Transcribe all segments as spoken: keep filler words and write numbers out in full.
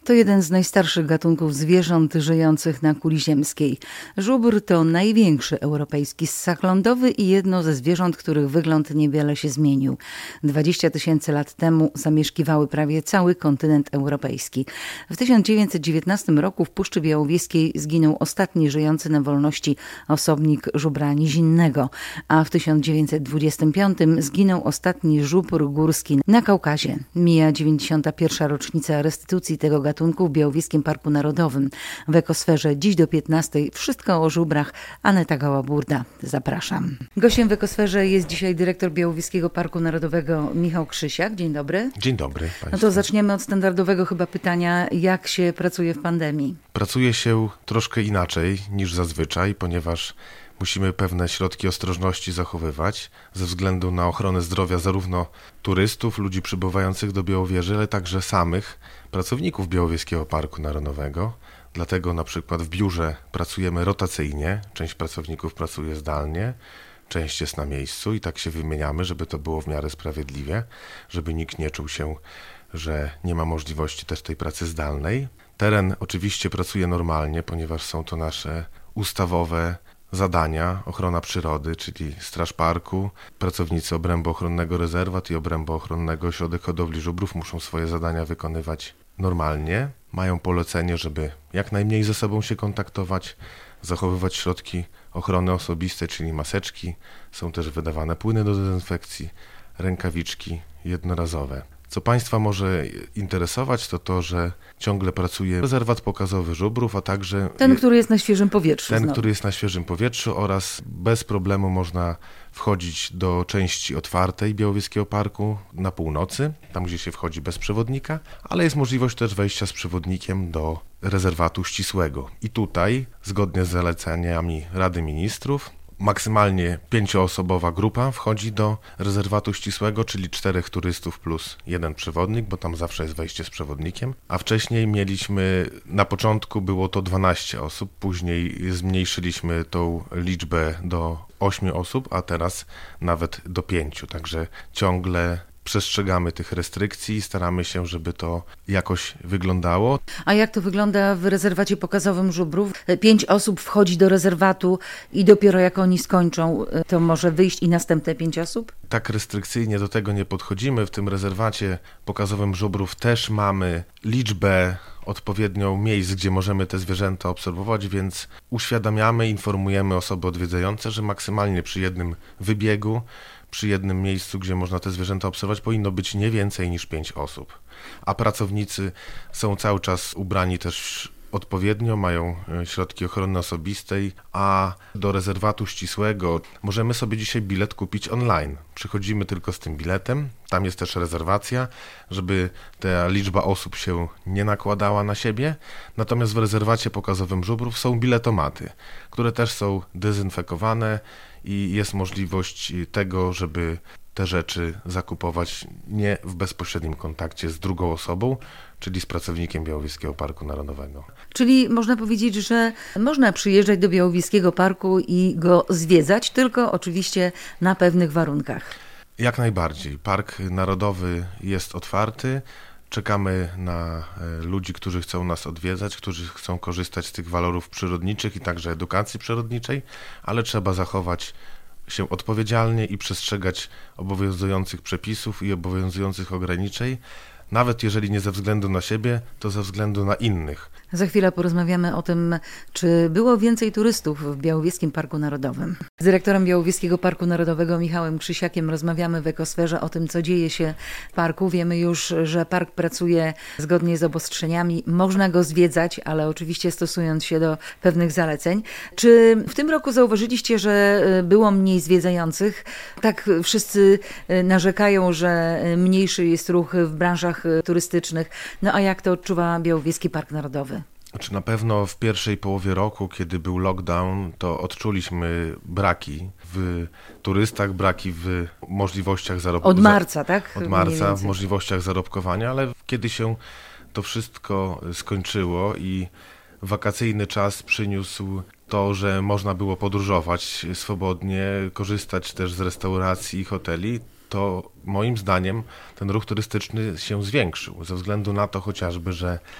To jeden z najstarszych gatunków zwierząt żyjących na kuli ziemskiej. Żubr to największy europejski ssak lądowy i jedno ze zwierząt, których wygląd niewiele się zmienił. dwadzieścia tysięcy lat temu zamieszkiwały prawie cały kontynent europejski. W tysiąc dziewięćset dziewiętnastym roku w Puszczy Białowieskiej zginął ostatni żyjący na wolności osobnik żubra nizinnego, a w tysiąc dziewięćset dwudziestym piątym zginął ostatni żubr górski na Kaukazie. Mija dziewięćdziesiąta pierwsza rocznica restytucji tego gatunku w Białowieskim Parku Narodowym. W Ekosferze dziś do piętnastej wszystko o żubrach. Aneta Gała-Burda. Zapraszam. Gościem w Ekosferze jest dzisiaj dyrektor Białowieskiego Parku Narodowego Michał Krzysiak. Dzień dobry. Dzień dobry państwu. No to zaczniemy od standardowego chyba pytania, jak się pracuje w pandemii? Pracuje się troszkę inaczej niż zazwyczaj, ponieważ musimy pewne środki ostrożności zachowywać ze względu na ochronę zdrowia zarówno turystów, ludzi przybywających do Białowieży, ale także samych pracowników Białowieskiego Parku Narodowego. Dlatego na przykład w biurze pracujemy rotacyjnie, część pracowników pracuje zdalnie, część jest na miejscu i tak się wymieniamy, żeby to było w miarę sprawiedliwie, żeby nikt nie czuł się, że nie ma możliwości też tej pracy zdalnej. Teren oczywiście pracuje normalnie, ponieważ są to nasze ustawowe zadania, ochrona przyrody, czyli Straż Parku, pracownicy obrębu ochronnego rezerwat i obrębu ochronnego ośrodek hodowli żubrów muszą swoje zadania wykonywać normalnie. Mają polecenie, żeby jak najmniej ze sobą się kontaktować, zachowywać środki ochrony osobistej, czyli maseczki. Są też wydawane płyny do dezynfekcji, rękawiczki jednorazowe. Co Państwa może interesować, to to, że ciągle pracuje rezerwat pokazowy żubrów, a także ten, który jest na świeżym powietrzu. Ten, znowu. który jest na świeżym powietrzu oraz bez problemu można wchodzić do części otwartej Białowieskiego Parku na północy, tam gdzie się wchodzi bez przewodnika, ale jest możliwość też wejścia z przewodnikiem do rezerwatu ścisłego. I tutaj, zgodnie z zaleceniami Rady Ministrów, maksymalnie pięcioosobowa grupa wchodzi do rezerwatu ścisłego, czyli czterech turystów plus jeden przewodnik, bo tam zawsze jest wejście z przewodnikiem, a wcześniej mieliśmy, na początku było to dwanaście osób, później zmniejszyliśmy tą liczbę do ośmiu osób, a teraz nawet do pięciu, także ciągle przestrzegamy tych restrykcji i staramy się, żeby to jakoś wyglądało. A jak to wygląda w rezerwacie pokazowym żubrów? Pięć osób wchodzi do rezerwatu i dopiero jak oni skończą, to może wyjść i następne pięć osób? Tak restrykcyjnie do tego nie podchodzimy. W tym rezerwacie pokazowym żubrów też mamy liczbę odpowiednią miejsc, gdzie możemy te zwierzęta obserwować, więc uświadamiamy, informujemy osoby odwiedzające, że maksymalnie przy jednym wybiegu, przy jednym miejscu, gdzie można te zwierzęta obserwować, powinno być nie więcej niż pięć osób. A pracownicy są cały czas ubrani też odpowiednio, mają środki ochrony osobistej, a do rezerwatu ścisłego możemy sobie dzisiaj bilet kupić online. Przychodzimy tylko z tym biletem, tam jest też rezerwacja, żeby ta liczba osób się nie nakładała na siebie. Natomiast w rezerwacie pokazowym żubrów są biletomaty, które też są dezynfekowane i jest możliwość tego, żeby te rzeczy zakupować nie w bezpośrednim kontakcie z drugą osobą, czyli z pracownikiem Białowieskiego Parku Narodowego. Czyli można powiedzieć, że można przyjeżdżać do Białowieskiego Parku i go zwiedzać, tylko oczywiście na pewnych warunkach. Jak najbardziej. Park Narodowy jest otwarty. Czekamy na ludzi, którzy chcą nas odwiedzać, którzy chcą korzystać z tych walorów przyrodniczych i także edukacji przyrodniczej, ale trzeba zachować się odpowiedzialnie i przestrzegać obowiązujących przepisów i obowiązujących ograniczeń, nawet jeżeli nie ze względu na siebie, to ze względu na innych. Za chwilę porozmawiamy o tym, czy było więcej turystów w Białowieskim Parku Narodowym. Z dyrektorem Białowieskiego Parku Narodowego Michałem Krzysiakiem rozmawiamy w Ekosferze o tym, co dzieje się w parku. Wiemy już, że park pracuje zgodnie z obostrzeniami. Można go zwiedzać, ale oczywiście stosując się do pewnych zaleceń. Czy w tym roku zauważyliście, że było mniej zwiedzających? Tak wszyscy narzekają, że mniejszy jest ruch w branżach turystycznych. No a jak to odczuwa Białowieski Park Narodowy? Znaczy na pewno w pierwszej połowie roku, kiedy był lockdown, to odczuliśmy braki w turystach, braki w możliwościach zarobkowania. Od marca, tak? Od marca w możliwościach zarobkowania, ale kiedy się to wszystko skończyło i wakacyjny czas przyniósł to, że można było podróżować swobodnie, korzystać też z restauracji i hoteli, to moim zdaniem ten ruch turystyczny się zwiększył, ze względu na to chociażby, że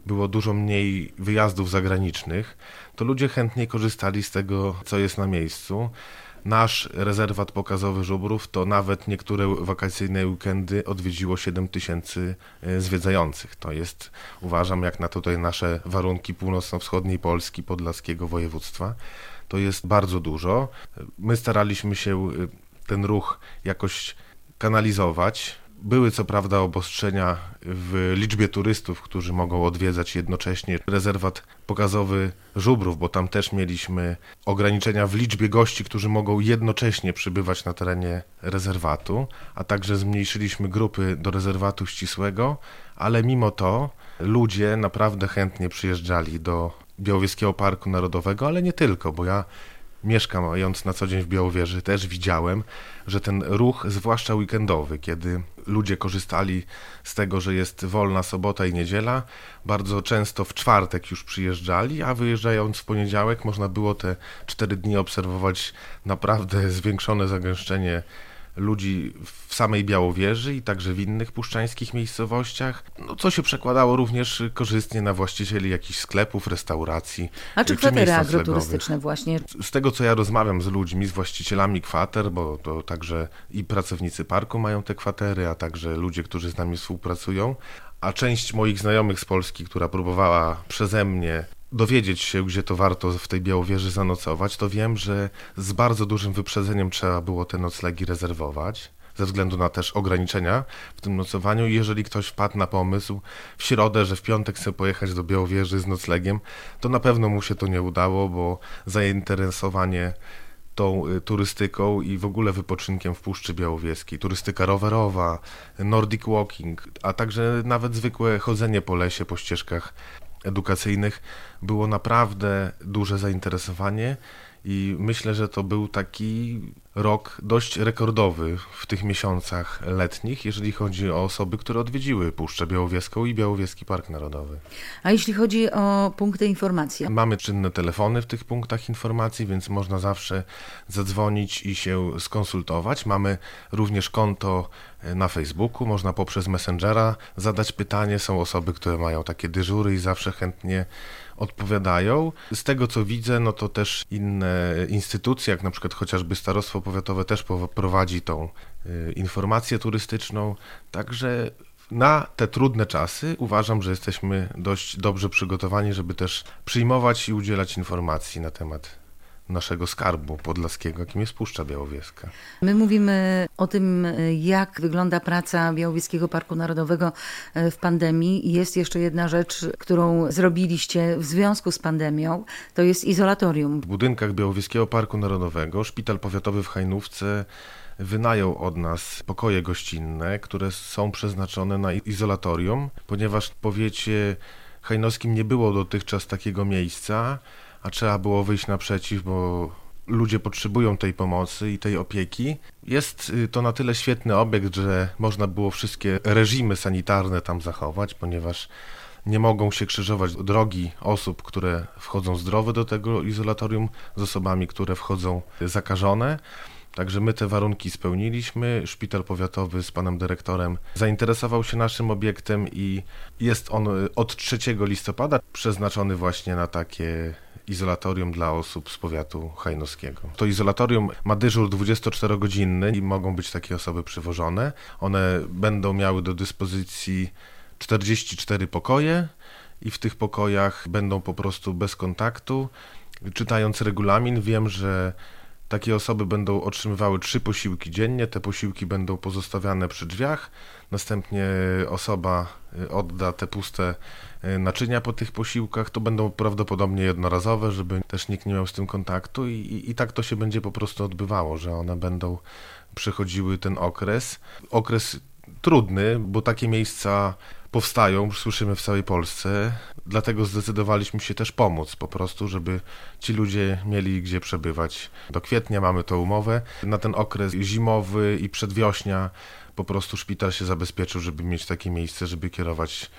było dużo mniej wyjazdów zagranicznych, to ludzie chętniej korzystali z tego, co jest na miejscu. Nasz rezerwat pokazowy Żubrów to nawet niektóre wakacyjne weekendy odwiedziło siedem tysięcy zwiedzających. To jest, uważam, jak na tutaj nasze warunki północno-wschodniej Polski, podlaskiego województwa, to jest bardzo dużo. My staraliśmy się ten ruch jakoś kanalizować. Były co prawda obostrzenia w liczbie turystów, którzy mogą odwiedzać jednocześnie rezerwat pokazowy Żubrów, bo tam też mieliśmy ograniczenia w liczbie gości, którzy mogą jednocześnie przybywać na terenie rezerwatu, a także zmniejszyliśmy grupy do rezerwatu ścisłego, ale mimo to ludzie naprawdę chętnie przyjeżdżali do Białowieskiego Parku Narodowego, ale nie tylko, bo ja mieszkając na co dzień w Białowieży też widziałem, że ten ruch, zwłaszcza weekendowy, kiedy ludzie korzystali z tego, że jest wolna sobota i niedziela, bardzo często w czwartek już przyjeżdżali, a wyjeżdżając w poniedziałek można było te cztery dni obserwować naprawdę zwiększone zagęszczenie ludzi w samej Białowieży i także w innych puszczańskich miejscowościach, no, co się przekładało również korzystnie na właścicieli jakichś sklepów, restauracji. A czy kwatery agroturystyczne właśnie? Z tego, co ja rozmawiam z ludźmi, z właścicielami kwater, bo to także i pracownicy parku mają te kwatery, a także ludzie, którzy z nami współpracują, a część moich znajomych z Polski, która próbowała przeze mnie dowiedzieć się, gdzie to warto w tej Białowieży zanocować, to wiem, że z bardzo dużym wyprzedzeniem trzeba było te noclegi rezerwować, ze względu na też ograniczenia w tym nocowaniu. I jeżeli ktoś wpadł na pomysł w środę, że w piątek chce pojechać do Białowieży z noclegiem, to na pewno mu się to nie udało, bo zainteresowanie tą turystyką i w ogóle wypoczynkiem w Puszczy Białowieskiej, turystyka rowerowa, Nordic walking, a także nawet zwykłe chodzenie po lesie, po ścieżkach edukacyjnych, było naprawdę duże zainteresowanie i myślę, że to był taki rok dość rekordowy w tych miesiącach letnich, jeżeli chodzi o osoby, które odwiedziły Puszczę Białowieską i Białowieski Park Narodowy. A jeśli chodzi o punkty informacji? Mamy czynne telefony w tych punktach informacji, więc można zawsze zadzwonić i się skonsultować. Mamy również konto na Facebooku, można poprzez Messengera zadać pytanie. Są osoby, które mają takie dyżury i zawsze chętnie odpowiadają. Z tego, co widzę, no to też inne instytucje, jak na przykład chociażby Starostwo Powiatowe też prowadzi tą y, informację turystyczną, także na te trudne czasy uważam, że jesteśmy dość dobrze przygotowani, żeby też przyjmować i udzielać informacji na temat naszego skarbu podlaskiego, jakim jest Puszcza Białowieska. My mówimy o tym, jak wygląda praca Białowieskiego Parku Narodowego w pandemii. Jest jeszcze jedna rzecz, którą zrobiliście w związku z pandemią, to jest izolatorium. W budynkach Białowieskiego Parku Narodowego Szpital Powiatowy w Hajnówce wynajął od nas pokoje gościnne, które są przeznaczone na izolatorium, ponieważ w powiecie hajnowskim nie było dotychczas takiego miejsca, a trzeba było wyjść naprzeciw, bo ludzie potrzebują tej pomocy i tej opieki. Jest to na tyle świetny obiekt, że można było wszystkie reżimy sanitarne tam zachować, ponieważ nie mogą się krzyżować drogi osób, które wchodzą zdrowe do tego izolatorium z osobami, które wchodzą zakażone. Także my te warunki spełniliśmy. Szpital Powiatowy z panem dyrektorem zainteresował się naszym obiektem i jest on od trzeciego listopada przeznaczony właśnie na takie izolatorium dla osób z powiatu hajnowskiego. To izolatorium ma dyżur dwudziestoczterogodzinny i mogą być takie osoby przywożone. One będą miały do dyspozycji czterdzieści cztery pokoje i w tych pokojach będą po prostu bez kontaktu. Czytając regulamin, wiem, że takie osoby będą otrzymywały trzy posiłki dziennie, te posiłki będą pozostawiane przy drzwiach, następnie osoba odda te puste naczynia po tych posiłkach, to będą prawdopodobnie jednorazowe, żeby też nikt nie miał z tym kontaktu i, i, i tak to się będzie po prostu odbywało, że one będą przechodziły ten okres. Okres trudny, bo takie miejsca powstają, słyszymy w całej Polsce, dlatego zdecydowaliśmy się też pomóc po prostu, żeby ci ludzie mieli gdzie przebywać. Do kwietnia mamy tą umowę. Na ten okres zimowy i przedwiośnia po prostu szpital się zabezpieczył, żeby mieć takie miejsce, żeby kierować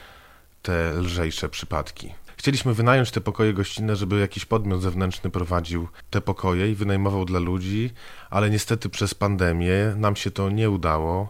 te lżejsze przypadki. Chcieliśmy wynająć te pokoje gościnne, żeby jakiś podmiot zewnętrzny prowadził te pokoje i wynajmował dla ludzi, ale niestety przez pandemię nam się to nie udało.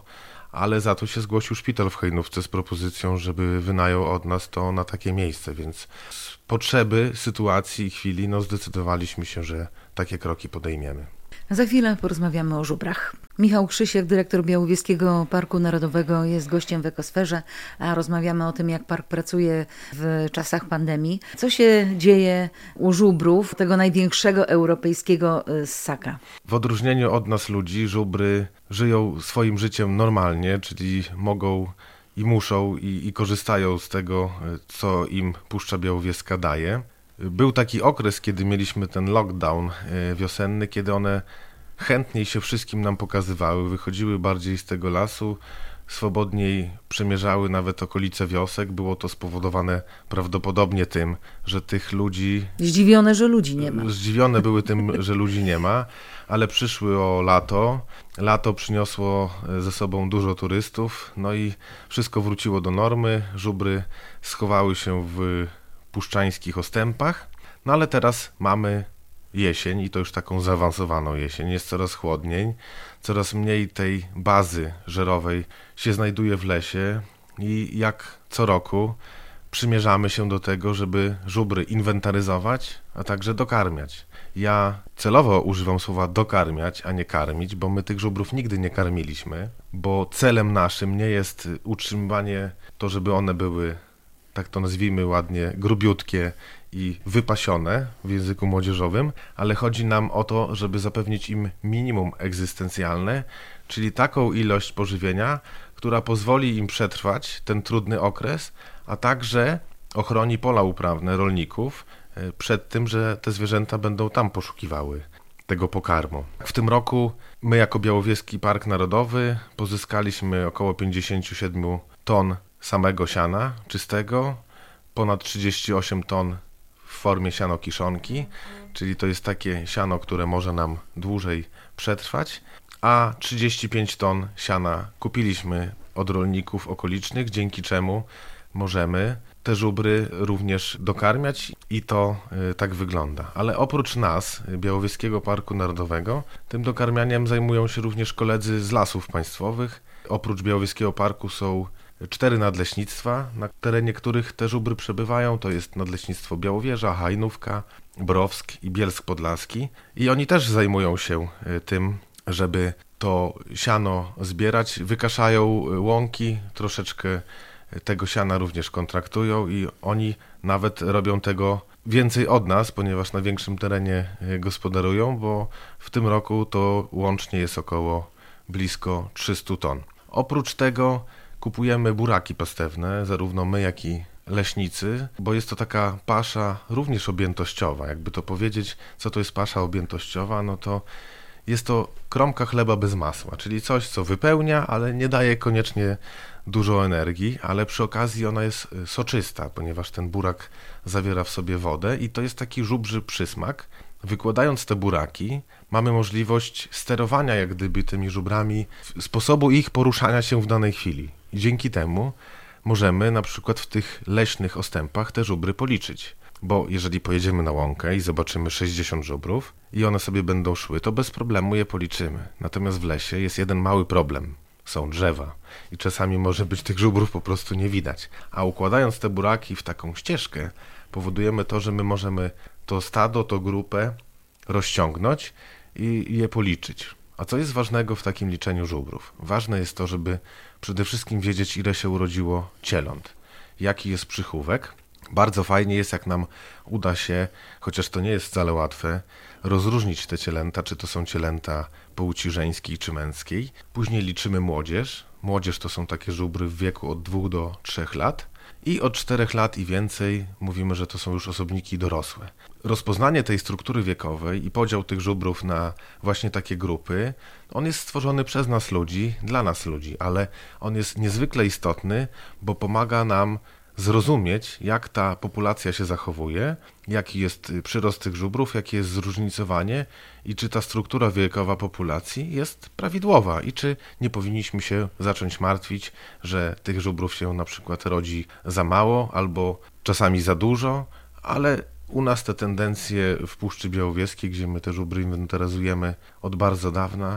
ale za to się zgłosił szpital w Hejnówce z propozycją, żeby wynajął od nas to na takie miejsce, więc z potrzeby, sytuacji i chwili no zdecydowaliśmy się, że takie kroki podejmiemy. Za chwilę porozmawiamy o żubrach. Michał Krzysiek, dyrektor Białowieskiego Parku Narodowego, jest gościem w Ekosferze, a rozmawiamy o tym, jak park pracuje w czasach pandemii. Co się dzieje u żubrów, tego największego europejskiego ssaka? W odróżnieniu od nas ludzi, żubry żyją swoim życiem normalnie, czyli mogą i muszą i, i korzystają z tego, co im Puszcza Białowieska daje. Był taki okres, kiedy mieliśmy ten lockdown wiosenny, kiedy one chętniej się wszystkim nam pokazywały, wychodziły bardziej z tego lasu, swobodniej przemierzały nawet okolice wiosek. Było to spowodowane prawdopodobnie tym, że tych ludzi... Zdziwione, że ludzi nie ma. Zdziwione były tym, że ludzi nie ma, ale przyszły o lato. Lato przyniosło ze sobą dużo turystów, no i wszystko wróciło do normy. Żubry schowały się w puszczańskich ostępach, no ale teraz mamy jesień i to już taką zaawansowaną jesień. Jest coraz chłodniej, coraz mniej tej bazy żerowej się znajduje w lesie i jak co roku przymierzamy się do tego, żeby żubry inwentaryzować, a także dokarmiać. Ja celowo używam słowa dokarmiać, a nie karmić, bo my tych żubrów nigdy nie karmiliśmy, bo celem naszym nie jest utrzymywanie to, żeby one były, tak to nazwijmy ładnie, grubiutkie i wypasione w języku młodzieżowym, ale chodzi nam o to, żeby zapewnić im minimum egzystencjalne, czyli taką ilość pożywienia, która pozwoli im przetrwać ten trudny okres, a także ochroni pola uprawne rolników przed tym, że te zwierzęta będą tam poszukiwały tego pokarmu. W tym roku my jako Białowieski Park Narodowy pozyskaliśmy około pięćdziesiąt siedem ton samego siana czystego, ponad trzydzieści osiem ton w formie siano-kiszonki, czyli to jest takie siano, które może nam dłużej przetrwać, a trzydzieści pięć ton siana kupiliśmy od rolników okolicznych, dzięki czemu możemy te żubry również dokarmiać i to y, tak wygląda. Ale oprócz nas, Białowieskiego Parku Narodowego, tym dokarmianiem zajmują się również koledzy z Lasów Państwowych. Oprócz Białowieskiego Parku są cztery nadleśnictwa, na terenie których te żubry przebywają. To jest Nadleśnictwo Białowieża, Hajnówka, Browsk i Bielsk Podlaski. I oni też zajmują się tym, żeby to siano zbierać. Wykaszają łąki, troszeczkę tego siana również kontraktują i oni nawet robią tego więcej od nas, ponieważ na większym terenie gospodarują, bo w tym roku to łącznie jest około blisko trzysta ton. Oprócz tego kupujemy buraki pastewne, zarówno my, jak i leśnicy, bo jest to taka pasza również objętościowa. Jakby to powiedzieć, co to jest pasza objętościowa, no to jest to kromka chleba bez masła, czyli coś, co wypełnia, ale nie daje koniecznie dużo energii, ale przy okazji ona jest soczysta, ponieważ ten burak zawiera w sobie wodę i to jest taki żubrzy przysmak. Wykładając te buraki, mamy możliwość sterowania jak gdyby tymi żubrami, sposobu ich poruszania się w danej chwili. I dzięki temu możemy na przykład w tych leśnych ostępach te żubry policzyć. Bo jeżeli pojedziemy na łąkę i zobaczymy sześćdziesiąt żubrów i one sobie będą szły, to bez problemu je policzymy. Natomiast w lesie jest jeden mały problem. Są drzewa i czasami może być tych żubrów po prostu nie widać. A układając te buraki w taką ścieżkę, powodujemy to, że my możemy to stado, to grupę rozciągnąć i je policzyć. A co jest ważnego w takim liczeniu żubrów? Ważne jest to, żeby przede wszystkim wiedzieć, ile się urodziło cieląt, jaki jest przychówek. Bardzo fajnie jest, jak nam uda się, chociaż to nie jest wcale łatwe, rozróżnić te cielęta, czy to są cielęta płci żeńskiej czy męskiej. Później liczymy młodzież. Młodzież to są takie żubry w wieku od dwóch do trzech lat. I od czterech lat i więcej mówimy, że to są już osobniki dorosłe. Rozpoznanie tej struktury wiekowej i podział tych żubrów na właśnie takie grupy, on jest stworzony przez nas ludzi, dla nas ludzi, ale on jest niezwykle istotny, bo pomaga nam zrozumieć, jak ta populacja się zachowuje, jaki jest przyrost tych żubrów, jakie jest zróżnicowanie i czy ta struktura wiekowa populacji jest prawidłowa i czy nie powinniśmy się zacząć martwić, że tych żubrów się na przykład rodzi za mało albo czasami za dużo, ale u nas te tendencje w Puszczy Białowieskiej, gdzie my te żubry inwentaryzujemy od bardzo dawna,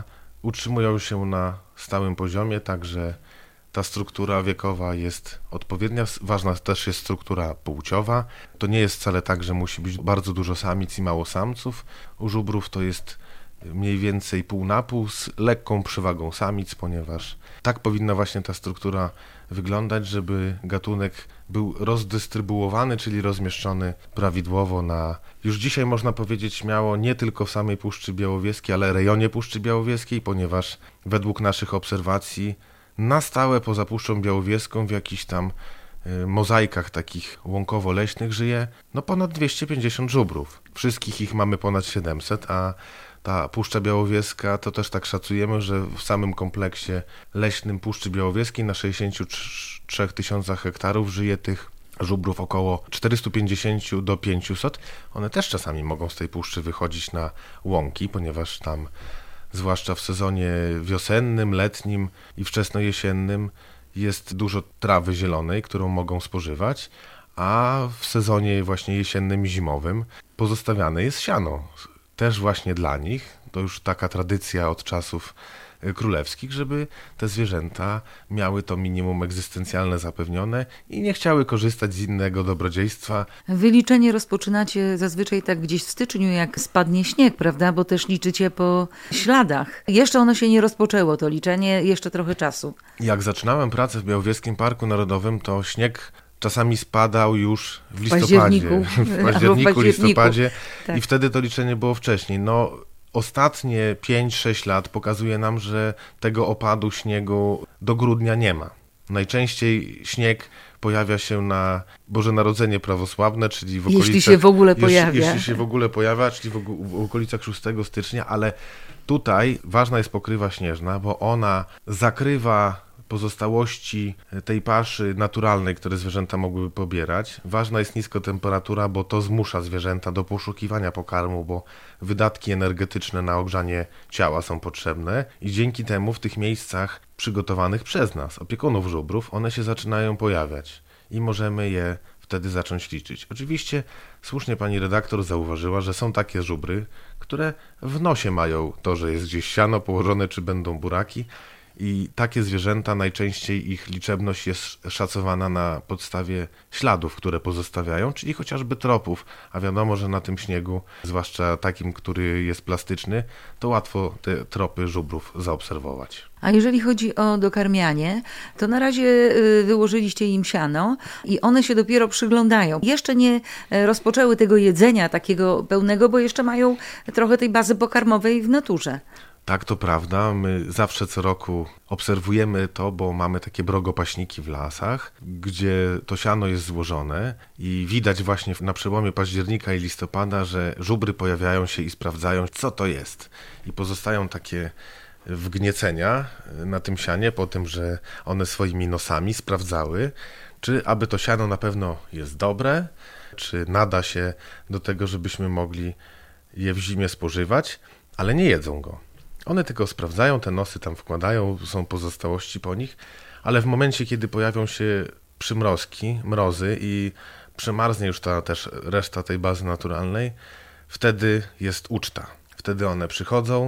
utrzymują się na stałym poziomie, także ta struktura wiekowa jest odpowiednia. Ważna też jest struktura płciowa. To nie jest wcale tak, że musi być bardzo dużo samic i mało samców. U żubrów to jest mniej więcej pół na pół z lekką przewagą samic, ponieważ tak powinna właśnie ta struktura wyglądać, żeby gatunek był rozdystrybuowany, czyli rozmieszczony prawidłowo na, już dzisiaj można powiedzieć śmiało, nie tylko w samej Puszczy Białowieskiej, ale rejonie Puszczy Białowieskiej, ponieważ według naszych obserwacji na stałe poza Puszczą Białowieską w jakichś tam y, mozaikach takich łąkowo-leśnych żyje no ponad dwieście pięćdziesiąt żubrów. Wszystkich ich mamy ponad siedemset, a ta Puszcza Białowieska to też tak szacujemy, że w samym kompleksie leśnym Puszczy Białowieskiej na sześćdziesięciu trzech tysiącach hektarów żyje tych żubrów około czterysta pięćdziesiąt do pięciuset. One też czasami mogą z tej puszczy wychodzić na łąki, ponieważ tam zwłaszcza w sezonie wiosennym, letnim i wczesnojesiennym jest dużo trawy zielonej, którą mogą spożywać, a w sezonie właśnie jesiennym i zimowym pozostawiane jest siano. Też właśnie dla nich, to już taka tradycja od czasów królewskich, żeby te zwierzęta miały to minimum egzystencjalne zapewnione i nie chciały korzystać z innego dobrodziejstwa. Wyliczenie rozpoczynacie zazwyczaj tak gdzieś w styczniu, jak spadnie śnieg, prawda? Bo też liczycie po śladach. Jeszcze ono się nie rozpoczęło, to liczenie, jeszcze trochę czasu. Jak zaczynałem pracę w Białowieskim Parku Narodowym, to śnieg czasami spadał już w listopadzie, w październiku, w październiku, listopadzie tak. I wtedy to liczenie było wcześniej. No, ostatnie pięć sześć lat pokazuje nam, że tego opadu śniegu do grudnia nie ma. Najczęściej śnieg pojawia się na Boże Narodzenie prawosławne, czyli w okolicach... Jeśli się w ogóle pojawia. Jeśli, jeśli się w ogóle pojawia, czyli w, w okolicach szóstego stycznia, ale tutaj ważna jest pokrywa śnieżna, bo ona zakrywa pozostałości tej paszy naturalnej, które zwierzęta mogłyby pobierać. Ważna jest niskotemperatura, bo to zmusza zwierzęta do poszukiwania pokarmu, bo wydatki energetyczne na ogrzanie ciała są potrzebne i dzięki temu w tych miejscach przygotowanych przez nas, opiekunów żubrów, one się zaczynają pojawiać i możemy je wtedy zacząć liczyć. Oczywiście słusznie pani redaktor zauważyła, że są takie żubry, które w nosie mają to, że jest gdzieś siano położone, czy będą buraki. I takie zwierzęta, najczęściej ich liczebność jest szacowana na podstawie śladów, które pozostawiają, czyli chociażby tropów, a wiadomo, że na tym śniegu, zwłaszcza takim, który jest plastyczny, to łatwo te tropy żubrów zaobserwować. A jeżeli chodzi o dokarmianie, to na razie wyłożyliście im siano i one się dopiero przyglądają. Jeszcze nie rozpoczęły tego jedzenia takiego pełnego, bo jeszcze mają trochę tej bazy pokarmowej w naturze. Tak, to prawda. My zawsze co roku obserwujemy to, bo mamy takie brogopaśniki w lasach, gdzie to siano jest złożone i widać właśnie na przełomie października i listopada, że żubry pojawiają się i sprawdzają, co to jest. I pozostają takie wgniecenia na tym sianie po tym, że one swoimi nosami sprawdzały, czy aby to siano na pewno jest dobre, czy nada się do tego, żebyśmy mogli je w zimie spożywać, ale nie jedzą go. One tylko sprawdzają, te nosy tam wkładają, są pozostałości po nich, ale w momencie, kiedy pojawią się przymrozki, mrozy i przemarznie już ta też reszta tej bazy naturalnej, wtedy jest uczta. Wtedy one przychodzą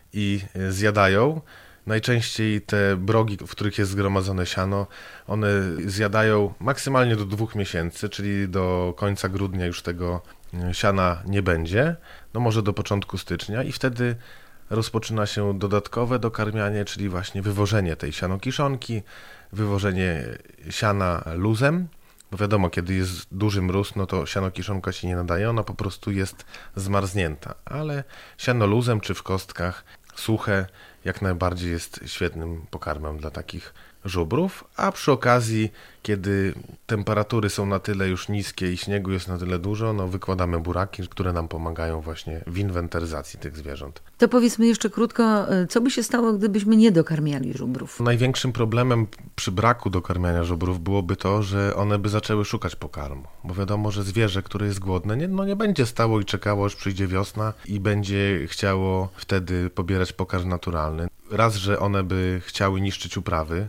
i zjadają. Najczęściej te brogi, w których jest zgromadzone siano, one zjadają maksymalnie do dwóch miesięcy, czyli do końca grudnia już tego siana nie będzie, no może do początku stycznia i wtedy rozpoczyna się dodatkowe dokarmianie, czyli właśnie wywożenie tej sianokiszonki, wywożenie siana luzem, bo wiadomo, kiedy jest duży mróz, no to sianokiszonka się nie nadaje, ona po prostu jest zmarznięta, ale siano luzem czy w kostkach suche jak najbardziej jest świetnym pokarmem dla takich żubrów, a przy okazji, kiedy temperatury są na tyle już niskie i śniegu jest na tyle dużo, no wykładamy buraki, które nam pomagają właśnie w inwentaryzacji tych zwierząt. To powiedzmy jeszcze krótko, co by się stało, gdybyśmy nie dokarmiali żubrów? Największym problemem przy braku dokarmiania żubrów byłoby to, że one by zaczęły szukać pokarmu, bo wiadomo, że zwierzę, które jest głodne, nie, no nie będzie stało i czekało, aż przyjdzie wiosna i będzie chciało wtedy pobierać pokarm naturalny. Raz, że one by chciały niszczyć uprawy,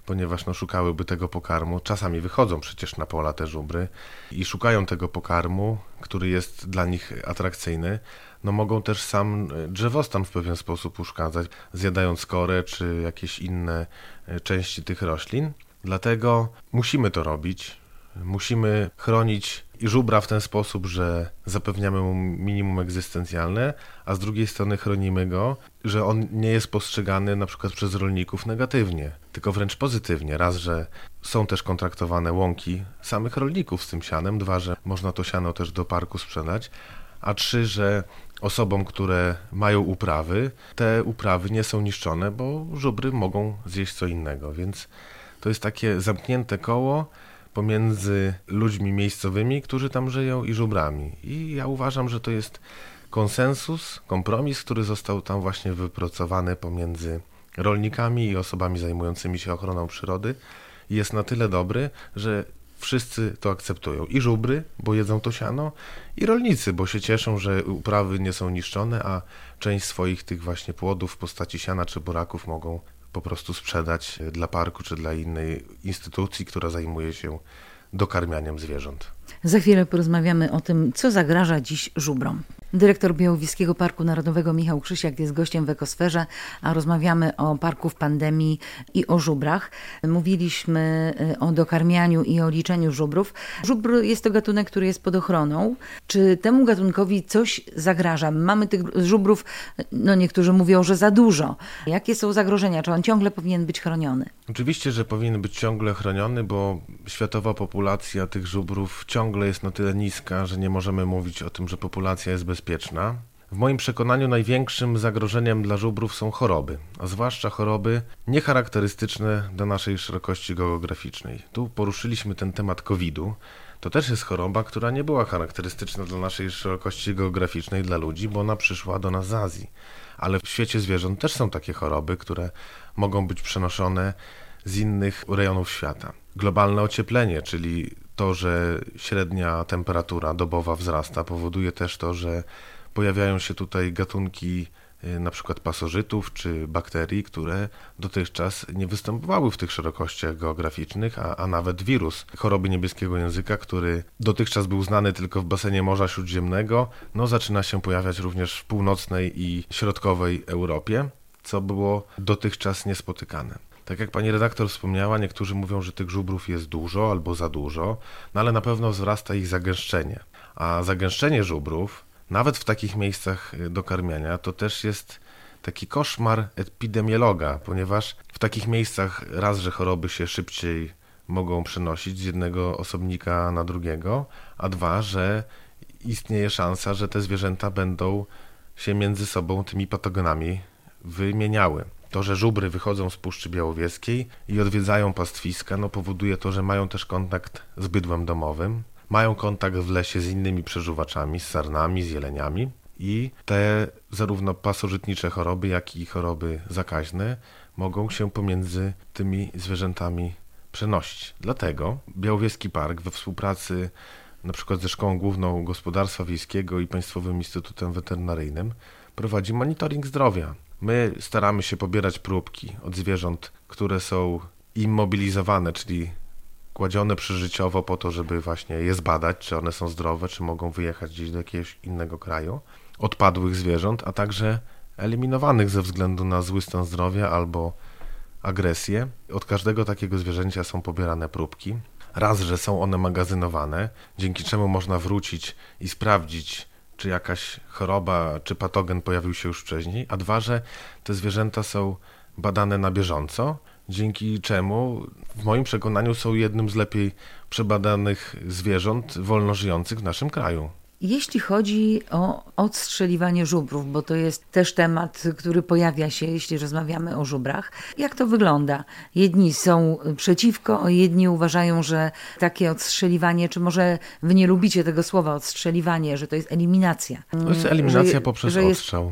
ponieważ no, szukałyby tego pokarmu. Czasami wychodzą przecież na pola te żubry i szukają tego pokarmu, który jest dla nich atrakcyjny. No mogą też sam drzewostan w pewien sposób uszkadzać, zjadając korę czy jakieś inne części tych roślin. Dlatego musimy to robić. Musimy chronić i żubra w ten sposób, że zapewniamy mu minimum egzystencjalne, a z drugiej strony chronimy go, że on nie jest postrzegany na przykład przez rolników negatywnie, tylko wręcz pozytywnie. Raz, że są też kontraktowane łąki samych rolników z tym sianem, dwa, że można to siano też do parku sprzedać, a trzy, że osobom, które mają uprawy, te uprawy nie są niszczone, bo żubry mogą zjeść co innego, więc to jest takie zamknięte koło pomiędzy ludźmi miejscowymi, którzy tam żyją, i żubrami. I ja uważam, że to jest konsensus, kompromis, który został tam właśnie wypracowany pomiędzy rolnikami i osobami zajmującymi się ochroną przyrody. I jest na tyle dobry, że wszyscy to akceptują. I żubry, bo jedzą to siano, i rolnicy, bo się cieszą, że uprawy nie są niszczone, a część swoich tych właśnie płodów w postaci siana czy buraków mogą po prostu sprzedać dla parku czy dla innej instytucji, która zajmuje się dokarmianiem zwierząt. Za chwilę porozmawiamy o tym, co zagraża dziś żubrom. Dyrektor Białowieskiego Parku Narodowego Michał Krzysiak jest gościem w Ekosferze, a rozmawiamy o parku w pandemii i o żubrach. Mówiliśmy o dokarmianiu i o liczeniu żubrów. Żubr jest to gatunek, który jest pod ochroną. Czy temu gatunkowi coś zagraża? Mamy tych żubrów, no niektórzy mówią, że za dużo. Jakie są zagrożenia? Czy on ciągle powinien być chroniony? Oczywiście, że powinien być ciągle chroniony, bo światowa populacja tych żubrów ciągle jest na tyle niska, że nie możemy mówić o tym, że populacja jest bezpieczna. W moim przekonaniu największym zagrożeniem dla żubrów są choroby, a zwłaszcza choroby niecharakterystyczne dla naszej szerokości geograficznej. Tu poruszyliśmy ten temat kowida. To też jest choroba, która nie była charakterystyczna dla naszej szerokości geograficznej, dla ludzi, bo ona przyszła do nas z Azji. Ale w świecie zwierząt też są takie choroby, które mogą być przenoszone z innych rejonów świata. Globalne ocieplenie, czyli to, że średnia temperatura dobowa wzrasta, powoduje też to, że pojawiają się tutaj gatunki na przykład pasożytów czy bakterii, które dotychczas nie występowały w tych szerokościach geograficznych, a, a nawet wirus choroby niebieskiego języka, który dotychczas był znany tylko w basenie Morza Śródziemnego, no zaczyna się pojawiać również w północnej i środkowej Europie, co było dotychczas niespotykane. Tak jak pani redaktor wspomniała, niektórzy mówią, że tych żubrów jest dużo albo za dużo, no ale na pewno wzrasta ich zagęszczenie. A zagęszczenie żubrów, nawet w takich miejscach do karmienia, to też jest taki koszmar epidemiologa, ponieważ w takich miejscach raz, że choroby się szybciej mogą przenosić z jednego osobnika na drugiego, a dwa, że istnieje szansa, że te zwierzęta będą się między sobą tymi patogenami wymieniały. To, że żubry wychodzą z Puszczy Białowieskiej i odwiedzają pastwiska, no powoduje to, że mają też kontakt z bydłem domowym, mają kontakt w lesie z innymi przeżuwaczami, z sarnami, z jeleniami i te zarówno pasożytnicze choroby, jak i choroby zakaźne mogą się pomiędzy tymi zwierzętami przenosić. Dlatego Białowieski Park we współpracy na przykład ze Szkołą Główną Gospodarstwa Wiejskiego i Państwowym Instytutem Weterynaryjnym prowadzi monitoring zdrowia. My staramy się pobierać próbki od zwierząt, które są immobilizowane, czyli kładzione przyżyciowo po to, żeby właśnie je zbadać, czy one są zdrowe, czy mogą wyjechać gdzieś do jakiegoś innego kraju, odpadłych zwierząt, a także eliminowanych ze względu na zły stan zdrowia albo agresję. Od każdego takiego zwierzęcia są pobierane próbki. Raz, że są one magazynowane, dzięki czemu można wrócić i sprawdzić, czy jakaś choroba, czy patogen pojawił się już wcześniej, a dwa, że te zwierzęta są badane na bieżąco, dzięki czemu w moim przekonaniu są jednym z lepiej przebadanych zwierząt wolno żyjących w naszym kraju. Jeśli chodzi o odstrzeliwanie żubrów, bo to jest też temat, który pojawia się, jeśli rozmawiamy o żubrach, jak to wygląda? Jedni są przeciwko, a jedni uważają, że takie odstrzeliwanie, czy może wy nie lubicie tego słowa odstrzeliwanie, że to jest eliminacja. To jest eliminacja że, poprzez że jest odstrzał.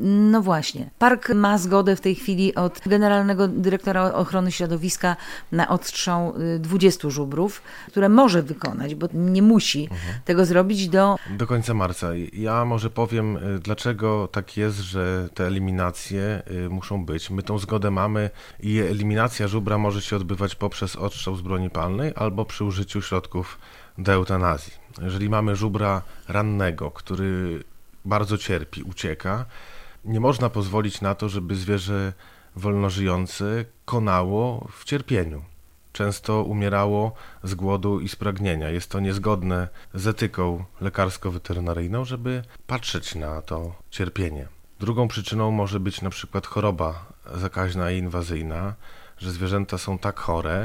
No właśnie. Park ma zgodę w tej chwili od Generalnego Dyrektora Ochrony Środowiska na odstrzał dwudziestu żubrów, które może wykonać, bo nie musi mhm. tego zrobić do... Do końca marca. Ja może powiem, dlaczego tak jest, że te eliminacje muszą być. My tą zgodę mamy i eliminacja żubra może się odbywać poprzez odstrzał z broni palnej albo przy użyciu środków do eutanazji. Jeżeli mamy żubra rannego, który bardzo cierpi, ucieka, nie można pozwolić na to, żeby zwierzę wolnożyjące konało w cierpieniu. Często umierało z głodu i z pragnienia. Jest to niezgodne z etyką lekarsko-weterynaryjną, żeby patrzeć na to cierpienie. Drugą przyczyną może być na przykład choroba zakaźna i inwazyjna, że zwierzęta są tak chore,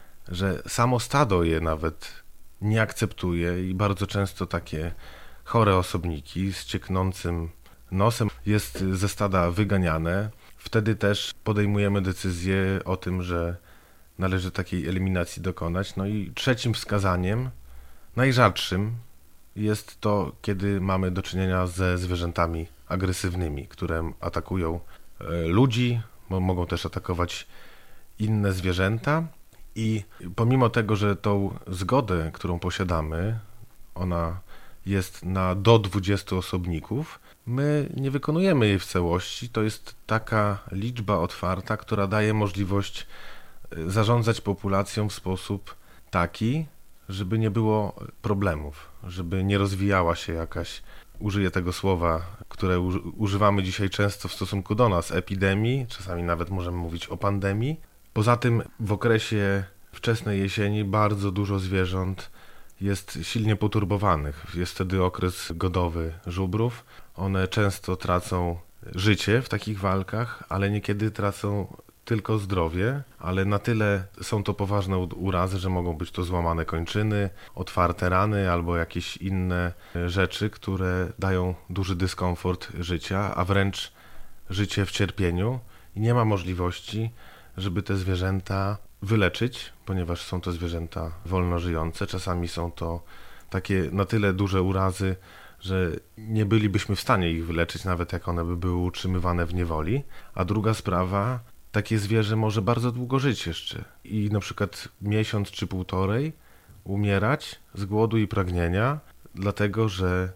że samo stado je nawet nie akceptuje i bardzo często takie chore osobniki z cieknącym nosem jest ze stada wyganiane. Wtedy też podejmujemy decyzję o tym, że należy takiej eliminacji dokonać. No i trzecim wskazaniem, najrzadszym, jest to, kiedy mamy do czynienia ze zwierzętami agresywnymi, które atakują ludzi, bo mogą też atakować inne zwierzęta. I pomimo tego, że tą zgodę, którą posiadamy, ona jest na do dwudziestu osobników, my nie wykonujemy jej w całości. To jest taka liczba otwarta, która daje możliwość zarządzać populacją w sposób taki, żeby nie było problemów, żeby nie rozwijała się jakaś, użyję tego słowa, które używamy dzisiaj często w stosunku do nas, epidemii, czasami nawet możemy mówić o pandemii. Poza tym w okresie wczesnej jesieni bardzo dużo zwierząt jest silnie poturbowanych. Jest wtedy okres godowy żubrów. One często tracą życie w takich walkach, ale niekiedy tracą tylko zdrowie, ale na tyle są to poważne urazy, że mogą być to złamane kończyny, otwarte rany albo jakieś inne rzeczy, które dają duży dyskomfort życia, a wręcz życie w cierpieniu i nie ma możliwości, żeby te zwierzęta wyleczyć, ponieważ są to zwierzęta wolnożyjące. Czasami są to takie na tyle duże urazy, że nie bylibyśmy w stanie ich wyleczyć, nawet jak one by były utrzymywane w niewoli. A druga sprawa, takie zwierzę może bardzo długo żyć jeszcze i na przykład miesiąc czy półtorej umierać z głodu i pragnienia, dlatego że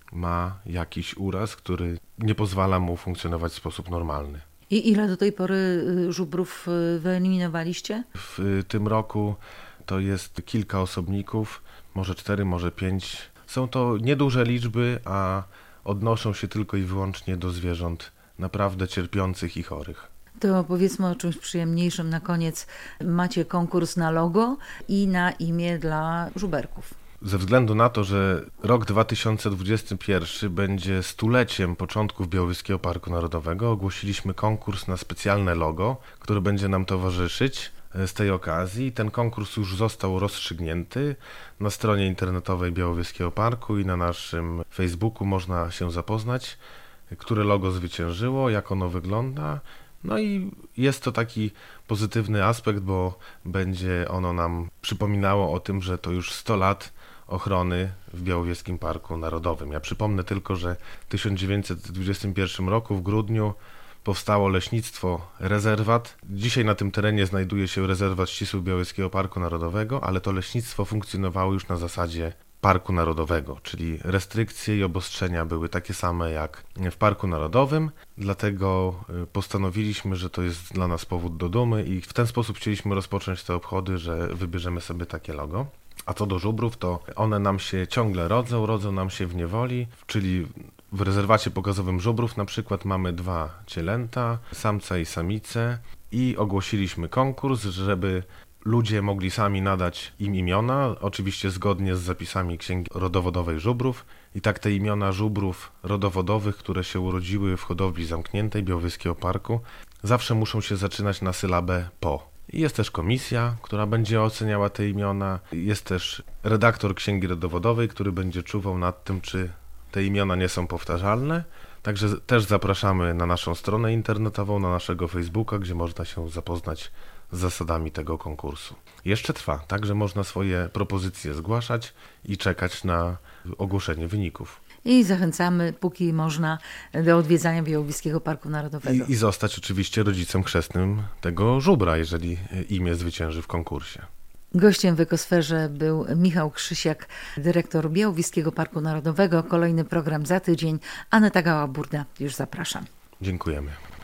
ma jakiś uraz, który nie pozwala mu funkcjonować w sposób normalny. I ile do tej pory żubrów wyeliminowaliście? W tym roku to jest kilka osobników, może cztery, może pięć. Są to nieduże liczby, a odnoszą się tylko i wyłącznie do zwierząt naprawdę cierpiących i chorych. To powiedzmy o czymś przyjemniejszym na koniec. Macie konkurs na logo i na imię dla żuberków. Ze względu na to, że rok dwa tysiące dwudziesty pierwszy będzie stuleciem początków Białowieskiego Parku Narodowego, ogłosiliśmy konkurs na specjalne logo, które będzie nam towarzyszyć z tej okazji. Ten konkurs już został rozstrzygnięty. Na stronie internetowej Białowieskiego Parku i na naszym Facebooku można się zapoznać, które logo zwyciężyło, jak ono wygląda. No i jest to taki pozytywny aspekt, bo będzie ono nam przypominało o tym, że to już sto lat ochrony w Białowieskim Parku Narodowym. Ja przypomnę tylko, że w tysiąc dziewięćset dwudziestym pierwszym roku w grudniu powstało leśnictwo rezerwat. Dzisiaj na tym terenie znajduje się rezerwat ścisły Białowieskiego Parku Narodowego, ale to leśnictwo funkcjonowało już na zasadzie Parku Narodowego, czyli restrykcje i obostrzenia były takie same jak w Parku Narodowym, dlatego postanowiliśmy, że to jest dla nas powód do dumy i w ten sposób chcieliśmy rozpocząć te obchody, że wybierzemy sobie takie logo. A co do żubrów, to one nam się ciągle rodzą, rodzą nam się w niewoli, czyli w rezerwacie pokazowym żubrów na przykład mamy dwa cielęta, samca i samicę i ogłosiliśmy konkurs, żeby ludzie mogli sami nadać im imiona, oczywiście zgodnie z zapisami Księgi Rodowodowej Żubrów. I tak te imiona żubrów rodowodowych, które się urodziły w hodowli zamkniętej Białowieskiego Parku, zawsze muszą się zaczynać na sylabę po. I jest też komisja, która będzie oceniała te imiona. Jest też redaktor Księgi Rodowodowej, który będzie czuwał nad tym, czy te imiona nie są powtarzalne. Także też zapraszamy na naszą stronę internetową, na naszego Facebooka, gdzie można się zapoznać z zasadami tego konkursu. Jeszcze trwa, także można swoje propozycje zgłaszać i czekać na ogłoszenie wyników. I zachęcamy, póki można, do odwiedzania Białowieskiego Parku Narodowego. I, I zostać oczywiście rodzicem chrzestnym tego żubra, jeżeli imię zwycięży w konkursie. Gościem w Ekosferze był Michał Krzysiak, dyrektor Białowieskiego Parku Narodowego. Kolejny program za tydzień. Aneta Gała-Burda, już zapraszam. Dziękujemy.